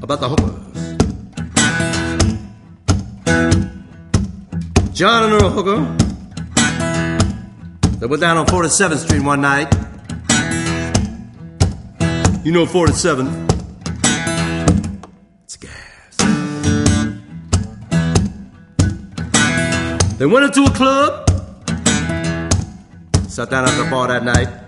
about the hookers. John and Earl Hooker, they went down on 47th Street one night. You know 47. It's gas. They went into a club, sat down at the bar that night.